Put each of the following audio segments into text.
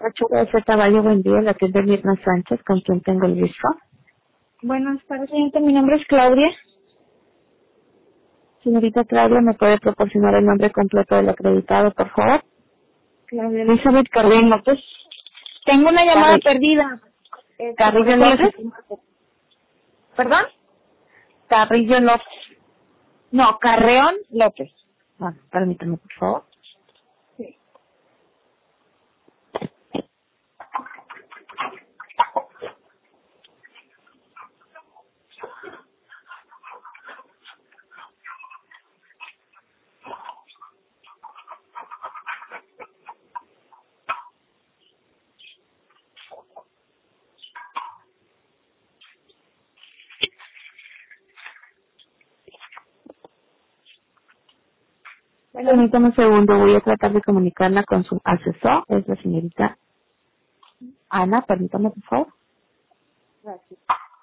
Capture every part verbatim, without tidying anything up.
Ocho de Caballo, buen día, la tienda Mirna Sánchez, con quien tengo el gusto. Buenas tardes, señorita. Mi nombre es Claudia. Señorita Claudia, ¿me puede proporcionar el nombre completo del acreditado, por favor? Claudia Elizabeth Carrillo López. Tengo una llamada Carri- perdida. Este, ¿Carrillo por eso López? les- ¿Perdón? Carrillo López. No, Carreón López. Ah, permítame, por favor. Sí. Permítame un segundo, voy a tratar de comunicarla con su asesor, es la señorita Ana, permítame, por favor. Gracias.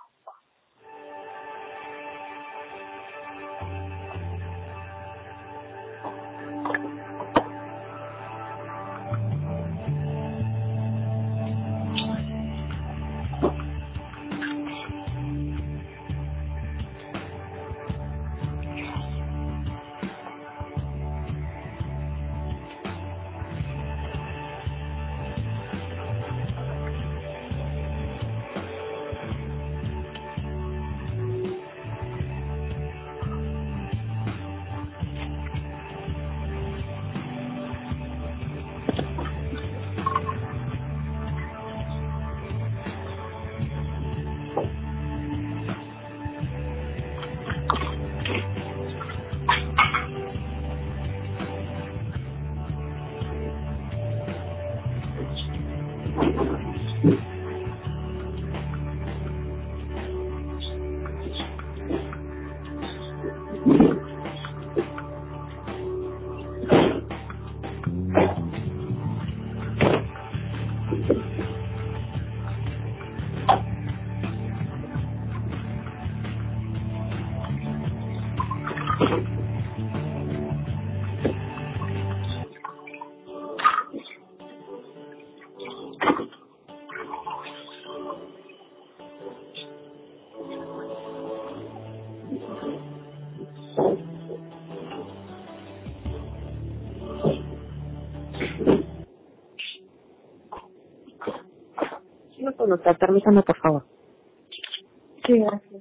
Sí, lo puedo notar, permítame, por favor. Sí, gracias.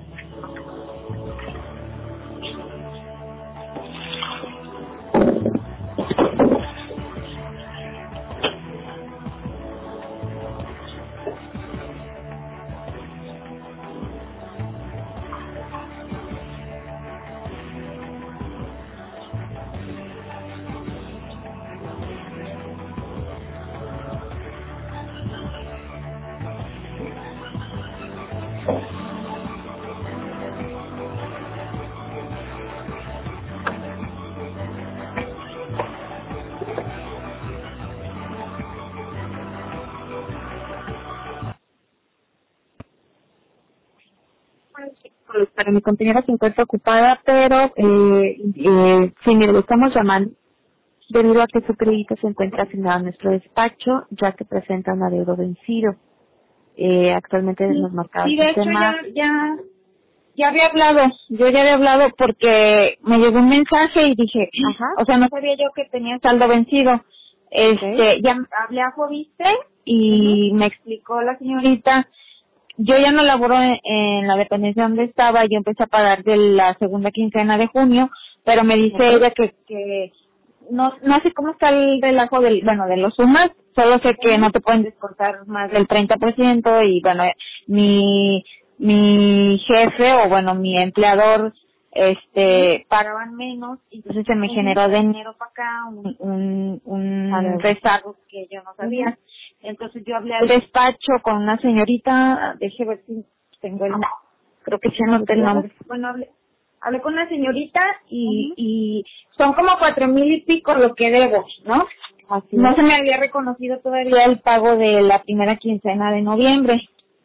Pues, para mi compañera se encuentra ocupada, pero eh, eh, sí, mire, le estamos llamando debido a que su crédito se encuentra asignado en nuestro despacho, ya que presenta un adeudo vencido. Eh, actualmente Sí, nos marcaba sí, el de hecho sistema. ya, ya, ya había hablado. Yo ya había hablado porque me llegó un mensaje y dije, Ajá. o sea, no sabía yo que tenía saldo vencido. Este, ya hablé a Fobiste y me explicó la señorita. Yo ya no laboro en, en la dependencia donde estaba, yo empecé a pagar de la segunda quincena de junio, pero me dice Ajá. ella que, que no, no sé cómo está el relajo del, bueno, de los sumas, solo sé que no te pueden descontar más del treinta por ciento y bueno, mi, mi jefe o bueno, mi empleador, este, pagaban menos, y entonces se me generó de enero para acá un, un, un rezago que yo no sabía. Entonces yo hablé al despacho con una señorita, déjeme ver si tengo el, creo que sí anoté el nombre. Bueno, hablé, hablé con una señorita y, y son como cuatro mil y pico lo que debo, ¿no? Así No es. se me había reconocido todavía el pago de la primera quincena de noviembre.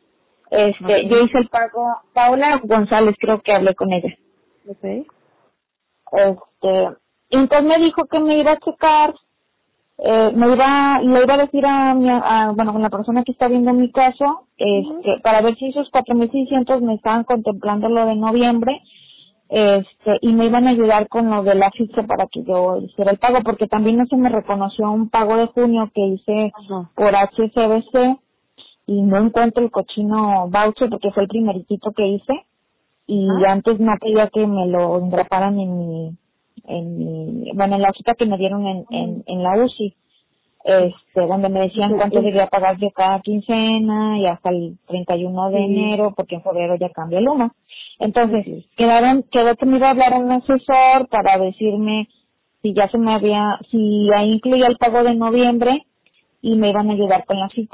Este, Ok. yo hice el pago, Paula González, creo que hablé con ella. Ok. Este, entonces me dijo que me iba a checar eh, me iba, le iba a decir a mi, a, bueno, con la persona que está viendo mi caso, este, uh-huh. para ver si esos cuatro mil seiscientos me estaban contemplando lo de noviembre, este, y me iban a ayudar con lo de la ficha para que yo hiciera el pago, porque también no se me reconoció un pago de junio que hice uh-huh. por H C B C, y no encuentro el cochino voucher porque fue el primeritito que hice, y uh-huh. antes no quería que me lo engraparan en mi, en mi, bueno, en la cita que me dieron en, en, en la U C I, este, donde me decían cuánto debía pagar yo cada quincena y hasta el treinta y uno de sí. enero, porque en febrero ya cambia el uno. Entonces, sí. quedaron, quedó que me iba a hablar a un asesor para decirme si ya se me había, si ahí incluía el pago de noviembre y me iban a ayudar con la cita.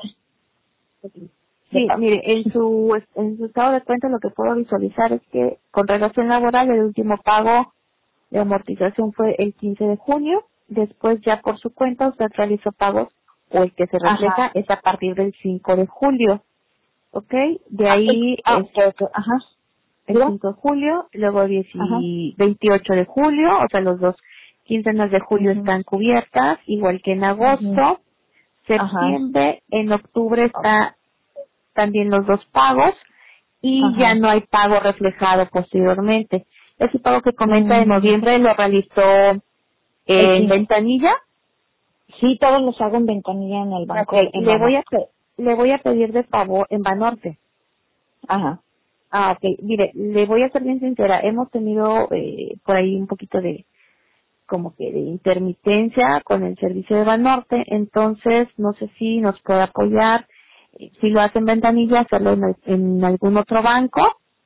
Sí, mire, en su, en su estado de cuenta lo que puedo visualizar es que con relación laboral el último pago de amortización fue el quince de junio, después ya por su cuenta usted realizó pagos o el que se refleja Ajá. es a partir del cinco de julio, ¿ok? De ahí ah, es, okay, okay. Ajá. el cinco de julio, luego diez y veintiocho de julio, o sea los dos quincenas de julio uh-huh. están cubiertas, igual que en agosto, uh-huh. septiembre, Ajá. en octubre está también los dos pagos y Ajá. ya no hay pago reflejado posteriormente. Ese pago que comenta uh-huh. de noviembre lo realizó en sí. ventanilla. Sí, todos los hago en ventanilla en el banco. Okay. En le voy a pe- le voy a pedir de favor en Banorte. Ajá. Ah, okay. Mire, le voy a ser bien sincera. Hemos tenido eh, por ahí un poquito de como que de intermitencia con el servicio de Banorte, entonces no sé si nos puede apoyar, eh, si lo hace en ventanilla, hacerlo en, el- en algún otro banco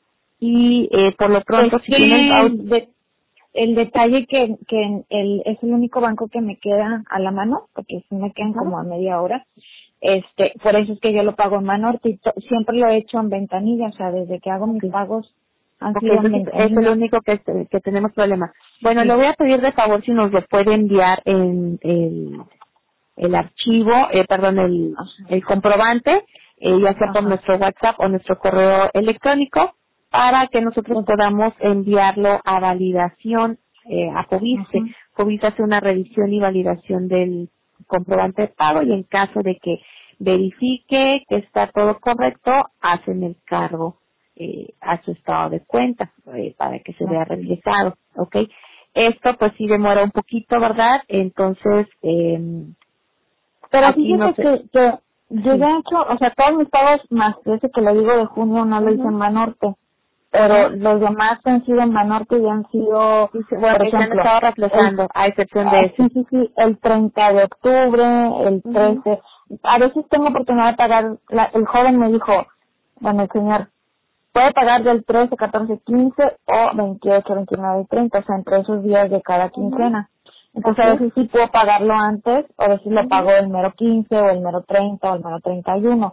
y eh, por lo pronto es si tienen de, el detalle que que el es el único banco que me queda a la mano, porque si me quedan uh-huh. como a media hora, este, por eso es que yo lo pago en Banorte y to, siempre lo he hecho en ventanilla, o sea, desde que hago mis pagos han okay, sido en ventanilla. Es el único que, que tenemos problema. Bueno, sí. le voy a pedir de favor si nos lo puede enviar en el, el archivo, eh, perdón, el, el comprobante, eh, ya sea Ajá. por nuestro WhatsApp o nuestro correo electrónico, para que nosotros podamos enviarlo a validación eh, a Fobiste. Uh-huh. Fobiste hace una revisión y validación del comprobante de pago y en caso de que verifique que está todo correcto, hacen el cargo eh, a su estado de cuenta eh, para que se vea reflejado, ¿ok? Esto pues sí demora un poquito, ¿verdad? Entonces, eh, pero fíjese no sé. que, que yo ya he hecho, o sea, todos mis pagos más ese que le digo de junio no lo uh-huh. hice en Banorte, pero uh-huh. los demás han sido en Banorte y han sido, sí, bueno, por ejemplo, estado reflejando, el, a excepción de ese. Sí, sí, sí, el treinta de octubre, el trece, uh-huh. a veces tengo oportunidad de pagar, la, el joven me dijo, bueno, el señor, puede pagar del trece, catorce, quince o veintiocho, veintinueve y treinta, o sea, entre esos días de cada quincena. Uh-huh. Entonces okay. a veces sí puedo pagarlo antes, o a veces uh-huh. lo pago el mero quince o el mero treinta o el mero treinta y uno.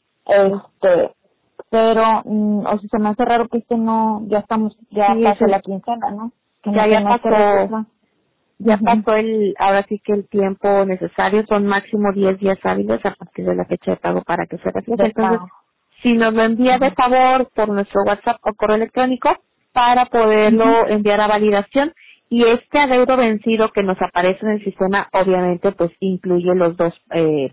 Este, pero, mm, o sea, se me hace raro que este no, ya estamos, ya sí, pasó sí. la quincena, ¿no? Que ya, no ya pasó, ya uh-huh. pasó el, ahora sí que el tiempo necesario, son máximo diez días hábiles a partir de la fecha de pago para que se refleje. Entonces, si nos lo envía uh-huh. de favor por nuestro WhatsApp o correo electrónico para poderlo uh-huh. enviar a validación, y este adeudo vencido que nos aparece en el sistema, obviamente, pues incluye los dos, eh,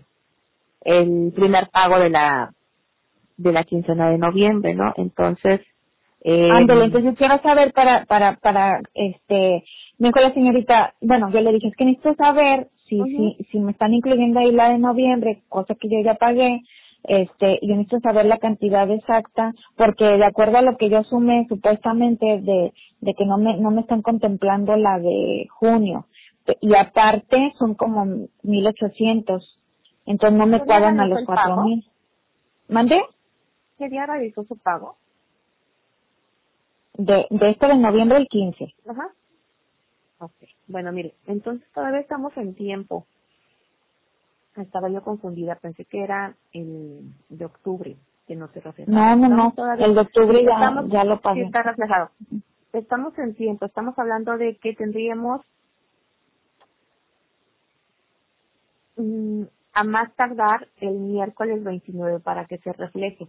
el primer pago de la de la quincena de noviembre, ¿no? Entonces, eh, ándale, entonces quiero saber para, para, para, este, me dijo la señorita, bueno, yo le dije, es que necesito saber si, uh-huh. si, si me están incluyendo ahí la de noviembre, cosa que yo ya pagué, este, yo necesito saber la cantidad exacta, porque de acuerdo a lo que yo asume supuestamente de, de que no me, no me están contemplando la de junio, y aparte son como mil ochocientos, entonces no me cuadran a los cuatro mil. ¿Mandé? ¿Qué día realizó su pago? De, de esto de noviembre el quince. Ajá. Ok. Bueno, mire, entonces todavía estamos en tiempo. Estaba yo confundida, pensé que era el de octubre, que no se reflejaba. No, no, no, todavía, el de octubre ya, estamos, ya lo pagué. Sí está reflejado. Estamos en tiempo, estamos hablando de que tendríamos mmm, a más tardar el miércoles veintinueve para que se refleje.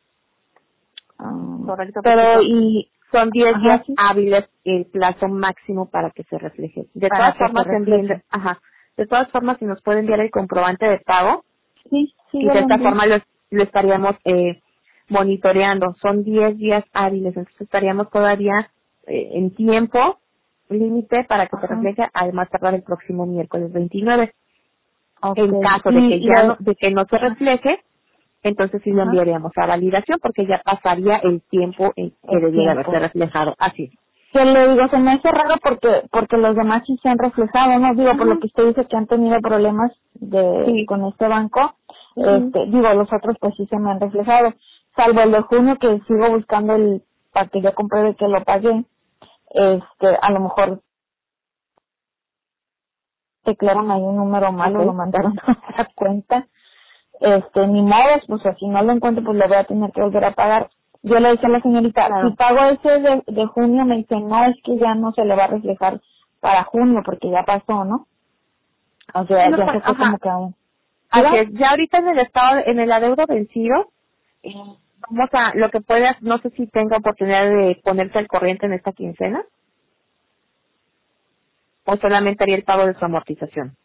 Uh, Correcto. Pero y son diez días hábiles el plazo máximo para que se refleje. De para todas formas, envíen, ajá, De todas formas, si nos puede enviar el comprobante de pago, Sí, sí, y de esta forma lo, lo estaríamos eh, monitoreando. Son diez días hábiles, entonces estaríamos todavía eh, en tiempo límite para que se refleje, además tardar el próximo miércoles veintinueve. Okay. En caso de que ya no, de que no se refleje, entonces sí lo enviaríamos a validación porque ya pasaría el tiempo en que debiera haberse reflejado. Así es. Que le digo, se me hace raro porque porque los demás sí se han reflejado, ¿no? Digo, uh-huh. por lo que usted dice que han tenido problemas de sí. con este banco, uh-huh. este digo, los otros pues sí se me han reflejado, salvo el de junio que sigo buscando el para que yo compruebe que lo pagué, este a lo mejor teclearon ahí un número malo, uh-huh. lo mandaron a otra cuenta, este ni modo, pues si no lo encuentro pues lo voy a tener que volver a pagar. Yo le decía a la señorita, claro. si pago ese de, de junio, me dice, no, es que ya no se le va a reflejar para junio, porque ya pasó, ¿no? O sea, no, ya se fue como que aún. Así es, ya ahorita en el estado, en el adeudo vencido, eh, vamos a, lo que puedas, no sé si tenga oportunidad de ponerse al corriente en esta quincena, o solamente haría el pago de su amortización.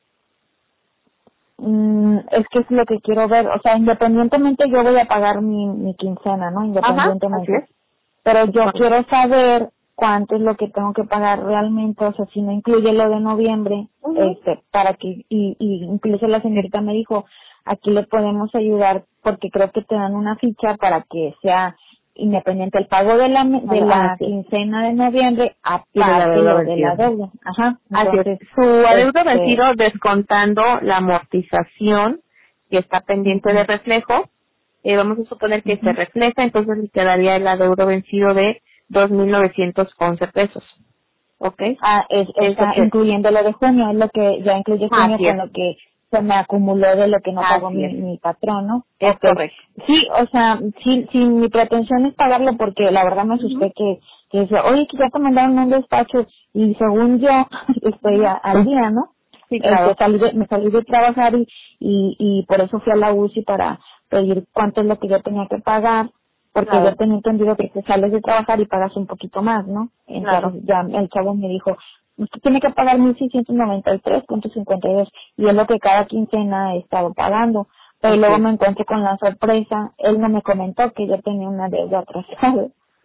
Mm, es que es lo que quiero ver, o sea, independientemente yo voy a pagar mi, mi quincena, ¿no? Independientemente. Ajá, así es. Pero yo Ajá. quiero saber cuánto es lo que tengo que pagar realmente, o sea, si no incluye lo de noviembre, uh-huh. este, para que, y, y incluso la señorita me dijo, aquí le podemos ayudar porque creo que te dan una ficha para que sea independiente el pago de la de la sí. quincena de noviembre aparte de la, de la deuda. Ajá. Entonces, su adeudo este, vencido descontando la amortización que está pendiente uh-huh. de reflejo, eh, vamos a suponer que uh-huh. se refleja, entonces le quedaría el adeudo vencido de dos mil novecientos once pesos. ¿Ok? Ah, es, está es incluyendo lo de junio, es lo que ya incluye junio con lo que se me acumuló de lo que no pagó mi, mi patrón, ¿no? Es okay. correcto. Sí, o sea, sí, sí, mi pretensión es pagarlo porque la verdad me asusté uh-huh. que, que decía, oye, que ya te mandaron un despacho y según yo estoy a, al día, ¿no? Sí, claro. Este, salí de, me salí de trabajar y, y, y por eso fui a la U C I para pedir cuánto es lo que yo tenía que pagar, porque claro. yo tenía entendido que te sales de trabajar y pagas un poquito más, ¿no? Entonces claro. ya el chavo me dijo, usted tiene que pagar mil seiscientos noventa y tres punto cincuenta y dos y es lo que cada quincena he estado pagando. Pero okay. luego me encontré con la sorpresa, él no me comentó que yo tenía una deuda atrasada.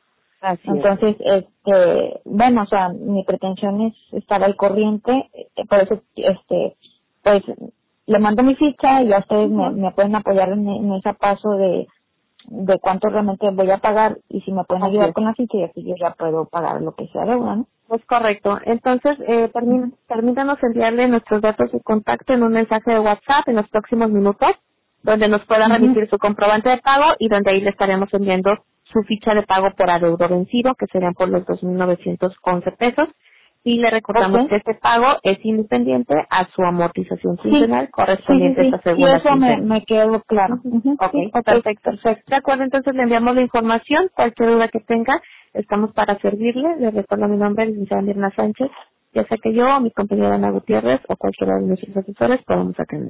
Así Entonces, es. este, bueno, o sea, mi pretensión es estar al corriente, por eso, este, pues, le mando mi ficha y ya ustedes uh-huh. me, me pueden apoyar en, en ese paso de de cuánto realmente voy a pagar y si me pueden ayudar con la ficha y así yo ya puedo pagar lo que sea deuda, ¿no? Es correcto. Entonces, eh, termina, permítanos enviarle nuestros datos de contacto en un mensaje de WhatsApp en los próximos minutos, donde nos puedan uh-huh. remitir su comprobante de pago y donde ahí le estaremos enviando su ficha de pago por adeudo vencido, que serían por los dos mil novecientos once pesos. Y le recordamos okay. que este pago es independiente a su amortización quincenal sí. correspondiente sí, sí, sí. a esta segunda y eso me, me quedó claro. Uh-huh. Okay, sí, perfecto. perfecto. De acuerdo, entonces le enviamos la información. Cualquier duda que tenga, estamos para servirle. Le recuerdo mi nombre, licenciada Mirna Sánchez. Ya sea que yo, o mi compañera Ana Gutiérrez, o cualquiera de nuestros asesores, podemos atender.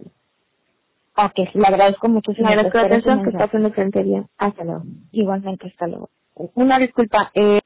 Ok, le agradezco mucho. Le agradezco la atención, que está haciendo excelente día. Hasta luego. Igualmente, hasta luego. Una disculpa, eh,